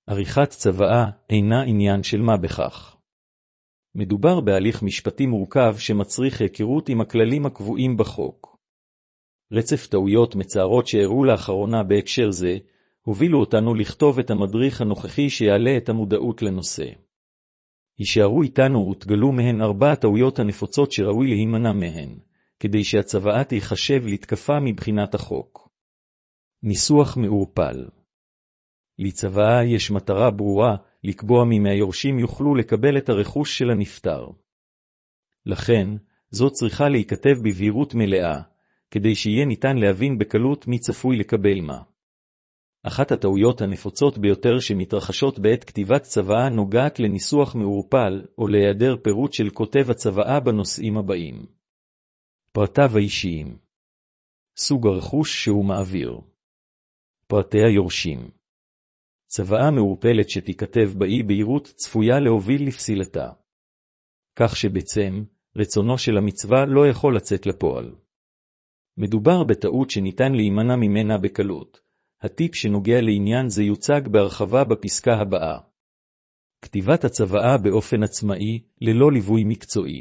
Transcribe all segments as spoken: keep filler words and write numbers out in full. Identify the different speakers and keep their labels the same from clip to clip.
Speaker 1: עריכת צוואה אינה עניין של מה בכך. מדובר בהליך משפטי מורכב שמצריך היכרות עם הכללים הקבועים בחוק. רצף טעויות מצערות שאירעו לאחרונה בהקשר זה, הובילו אותנו לכתוב את המדריך הנוכחי שיעלה את המודעות לנושא. יישארו איתנו ותגלו מהן ארבע הטעויות הנפוצות שראוי להימנע מהן, כדי שהצוואה תיחשב לתקפה מבחינת החוק. ניסוח מעורפל. לצוואה יש מטרה ברורה, לקבוע מי מהיורשים יוכלו לקבל את הרכוש של הנפטר. לכן, זו צריכה להיכתב בבהירות מלאה, כדי שיהיה ניתן להבין בקלות מי צפוי לקבל מה. אחת הטעויות הנפוצות ביותר שמתרחשות בעת כתיבת צוואה נוגעת לניסוח מעורפל או להיעדר פירוט של כותב הצוואה בנושאים הבאים. פרטיו האישיים. סוג הרכוש שהוא מעביר. פרטי היורשים. צוואה מעורפלת שתיכתב באי בהירות צפויה להוביל לפסילתה. כך שבעצם, רצונו של המצווה לא יכול לצאת לפועל. מדובר בטעות שניתן להימנע ממנה בקלות. הטיפ שנוגע לעניין זה יוצג בהרחבה בפסקה הבאה. כתיבת הצוואה באופן עצמאי, ללא ליווי מקצועי.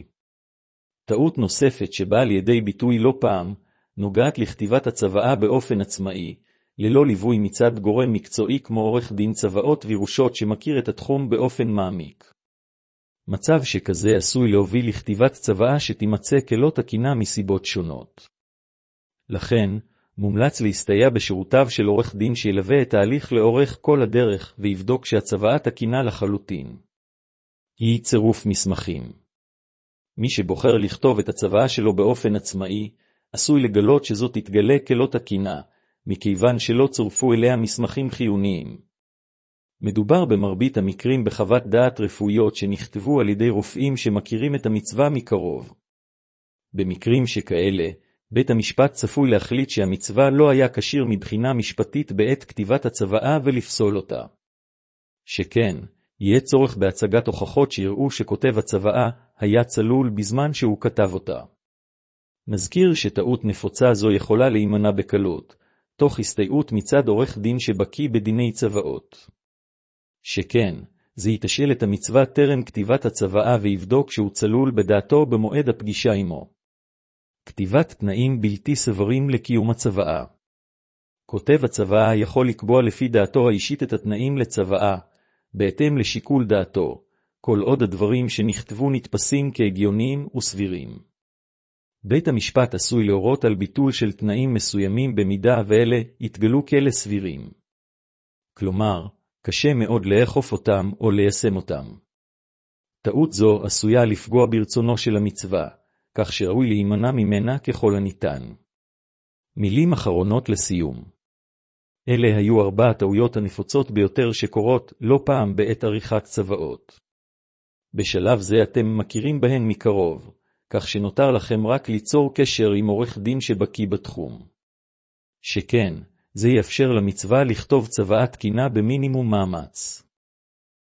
Speaker 1: טעות נוספת שבאה לידי ביטוי לא פעם, נוגעת לכתיבת הצוואה באופן עצמאי, ללא ליווי מצד גורם מקצועי כמו עורך דין צוואות וירושות שמכיר את התחום באופן מעמיק. מצב שכזה עשוי להוביל לכתיבת צוואה שתימצא כלא תקינה מסיבות שונות. לכן, מומלץ להסתייע בשירותיו של עורך דין שילווה את ההליך לאורך כל הדרך ויבדוק שהצוואה תקינה לחלוטין. היא צירוף מסמכים. מי שבוחר לכתוב את הצוואה שלו באופן עצמאי, עשוי לגלות שזאת תתגלה כלא תקינה, מכיוון שלא צורפו אליה מסמכים חיוניים. מדובר במרבית המקרים בחוות דעת רפואיות שנכתבו על ידי רופאים שמכירים את המצווה מקרוב. במקרים שכאלה, בית המשפט צפוי להחליט שהמצווה לא היה כשיר מבחינה משפטית בעת כתיבת הצוואה ולפסול אותה. שכן, יהיה צורך בהצגת הוכחות שיראו שכותב הצוואה היה צלול בזמן שהוא כתב אותה. נזכיר שטעות נפוצה זו יכולה להימנע בקלות, תוך הסתייעות מצד עורך דין שבקי בדיני צוואות. שכן, זה יתשאל את המצווה טרם כתיבת הצוואה ויבדוק שהוא צלול בדעתו במועד הפגישה עמו. כתיבת תנאים בלתי סבירים לקיום הצוואה. כותב הצוואה יכול לקבוע לפי דעתו האישית את התנאים לצוואה, בהתאם לשיקול דעתו, כל עוד הדברים שנכתבו נתפסים כהגיוניים וסבירים. בית המשפט עשוי להורות על ביטול של תנאים מסוימים במידה ואלה יתגלו כאלה סבירים. כלומר, קשה מאוד לאכוף אותם או ליישם אותם. טעות זו עשויה לפגוע ברצונו של המצווה, כך שראוי להימנע ממנה ככל הניתן. מילים אחרונות לסיום. אלה היו ארבע הטעויות הנפוצות ביותר שקורות לא פעם בעת עריכת צוואות. בשלב זה אתם מכירים בהן מקרוב, כך שנותר לכם רק ליצור קשר עם עורך דין שבקי בתחום. שכן, זה יאפשר למצווה לכתוב צוואה תקינה במינימום מאמץ.